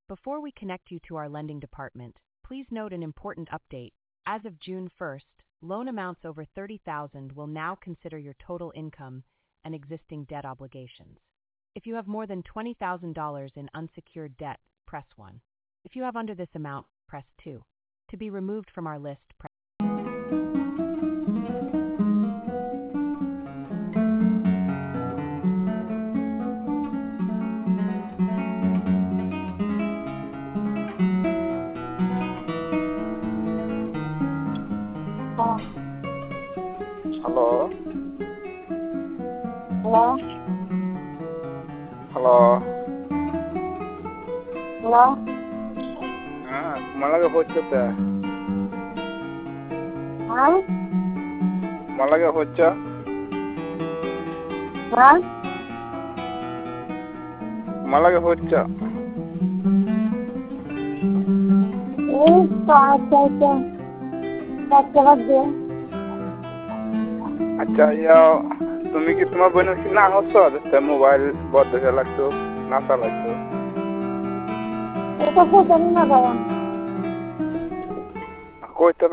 Before we connect you to our lending department, please note an important update. As of June 1st, loan amounts over $30,000 will now consider your total income and existing debt obligations. If you have more than $20,000 in unsecured debt, press 1. If you have under this amount, press 2. To be removed from our list, press Hello. Hello. Hello. Hello. Malaga hochcha. Huh? Malaga hochcha. Huh? Malaga hochcha. अच्छा या तुम्ही की तुम्हा बनवशी ना होतो त्या mobile बद्दल लागतो नासा लागतो एका फोटो ना बघा कोई तर